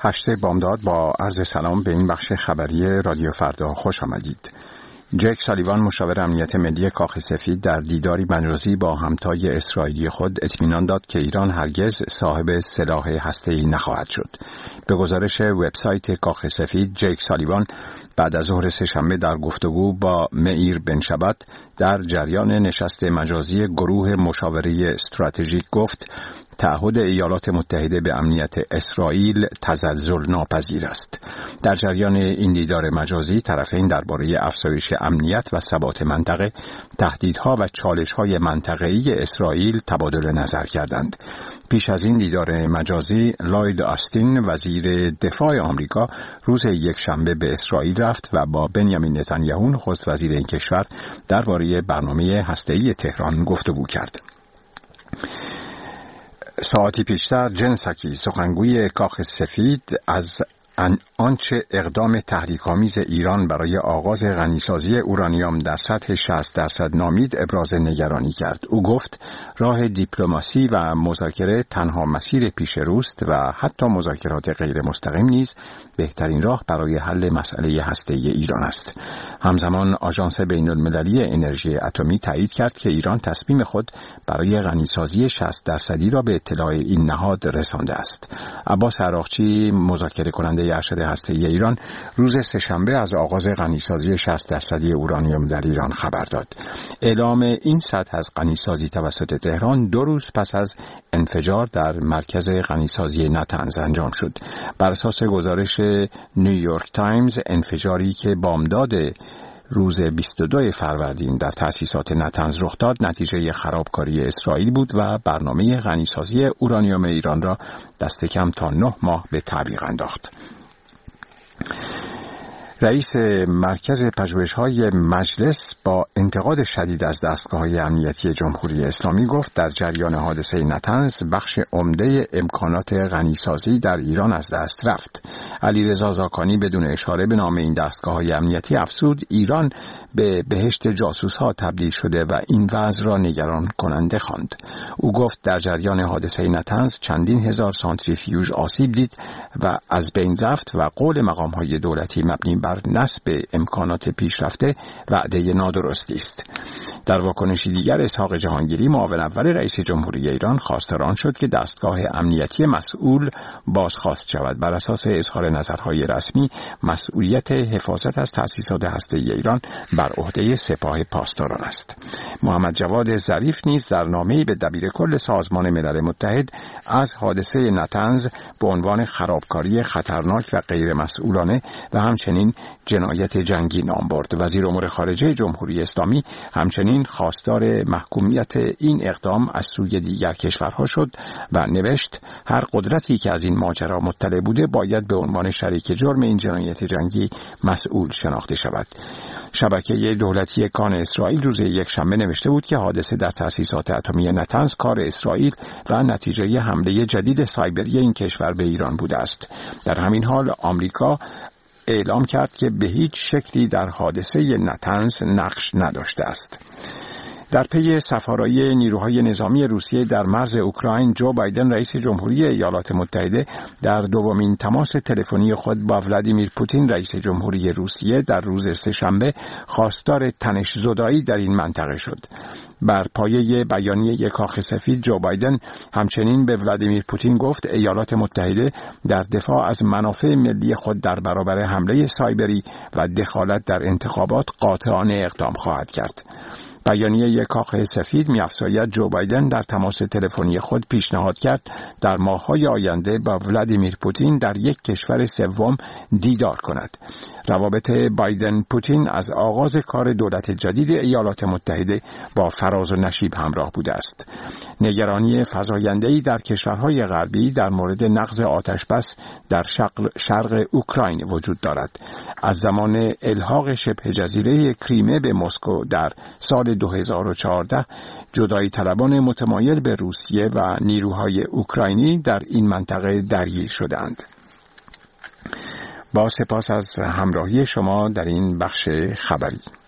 هشت بامداد با عرض سلام به این بخش خبری رادیو فردا خوش آمدید. جک سالیوان مشاور امنیت ملی کاخ سفید در دیداری مجازی با همتای اسرائیلی خود اطمینان داد که ایران هرگز صاحب سلاح هسته‌ای نخواهد شد. به گزارش وبسایت کاخ سفید، جک سالیوان بعد از ظهر سه‌شنبه در گفتگو با معیر بن شبت در جریان نشست مجازی گروه مشاوره استراتژیک گفت تعهد ایالات متحده به امنیت اسرائیل تزلزل ناپذیر است. در جریان این دیدار مجازی طرفین درباره افزایش امنیت و ثبات منطقه، تهدیدها و چالش‌های منطقه‌ای اسرائیل تبادل نظر کردند. پیش از این دیدار مجازی، لوید آستین وزیر دفاع آمریکا روز یکشنبه به اسرائیل رفت و با بنیامین نتانیاهو نخست وزیر این کشور درباره برنامه هسته‌ای تهران گفتگو کرد. ساعتی پیشتر جن ساکی سخنگوی کاخ سفید از آنچه اقدام تحریک‌آمیز ایران برای آغاز غنیسازی اورانیوم در سطح 60% نامید ابراز نگرانی کرد. او گفت راه دیپلماسی و مذاکره تنها مسیر پیش روست و حتی مذاکرات غیر مستقیم نیز بهترین راه برای حل مسئله هسته‌ای ایران است. همزمان آژانس بین‌المللی انرژی اتمی تایید کرد که ایران تصمیم خود برای غنیسازی 60% را به اطلاع این نهاد رسانده است. عباس عراقچی مذاکره کننده ارشد هسته‌ای ایران روز سه‌شنبه از آغاز غنیسازی 60% اورانیوم در ایران خبر داد. اعلام این سطح از غنیسازی توسط تهران 2 روز پس از انفجار در مرکز غنیسازی نتنز انجام شد. بر اساس گزارش نیویورک تایمز، انفجاری که بامداد روز 22 فروردین در تأسیسات نتنز رخ داد نتیجه خرابکاری اسرائیل بود و برنامه غنیسازی اورانیوم ایران را دست کم تا 9 ماه به تعویق انداخت. رئیس مرکز پژوهش‌های مجلس با انتقاد شدید از دستگاه‌های امنیتی جمهوری اسلامی گفت در جریان حادثه نتنز بخش عمده امکانات غنیسازی در ایران از دست رفت. علیرضا زاکانی بدون اشاره به نام این دستگاه‌های امنیتی افزود ایران به بهشت جاسوس‌ها تبدیل شده و این وضع را نگران کننده خواند. او گفت در جریان حادثه نتنز چندین هزار سانتریفیوژ آسیب دید و از بین رفت و قول مقام‌های دولتی مبنی بر نصب امکانات پیشرفته وعده نادرستی است. در واکنشی دیگر اسحاق جهانگیری معاون اول رئیس جمهوری ایران خواستار آن شد که دستگاه امنیتی مسئول بازخواست شود. بر اساس اظهار نظرهای رسمی مسئولیت حفاظت از تأسیسات هسته‌ای ایران بر عهده سپاه پاسداران است. محمد جواد ظریف نیز در نامه‌ای به دبیرکل سازمان ملل متحد از حادثه نتنز به عنوان خرابکاری خطرناک و غیر مسئولانه و همچنین جنایت جنگی نام برد. وزیر امور خارجه جمهوری اسلامی همچنین خواستار محکومیت این اقدام از سوی دیگر کشورها شد و نوشت هر قدرتی که از این ماجرا مطلع بوده باید به عنوان شریک جرم این جنایت جنگی مسئول شناخته شود. شبکه دولتی کان اسرائیل روز یکشنبه نوشته بود که حادثه در تأسیسات اتمی نتنز کار اسرائیل و نتیجه حمله جدید سایبری این کشور به ایران بوده است. در همین حال آمریکا اعلام کرد که به هیچ شکلی در حادثه نتنز نقش نداشته است. در پی سفارایی نیروهای نظامی روسیه در مرز اوکراین، جو بایدن رئیس جمهوری ایالات متحده در دومین تماس تلفنی خود با ولادیمیر پوتین رئیس جمهوری روسیه در روز سه‌شنبه خواستار تنش‌زدایی در این منطقه شد. بر پایه بیانیه کاخ سفید، جو بایدن همچنین به ولادیمیر پوتین گفت ایالات متحده در دفاع از منافع ملی خود در برابر حمله سایبری و دخالت در انتخابات قاطعانه اقدام خواهد کرد. بیانیه کاخ سفید می‌افزاید جو بایدن در تماس تلفنی خود پیشنهاد کرد در ماه‌های آینده با ولادیمیر پوتین در یک کشور سوم دیدار کند. روابط بایدن پوتین از آغاز کار دولت جدید ایالات متحده با فراز و نشیب همراه بوده است. نگرانی فزاینده‌ای در کشورهای غربی در مورد نقض آتشبس در شرق اوکراین وجود دارد. از زمان الحاق شبه جزیره کریمه به مسکو در سال 2014 جدایی طلبان متمایل به روسیه و نیروهای اوکراینی در این منطقه درگیر شدند. با سپاس از همراهی شما در این بخش خبری.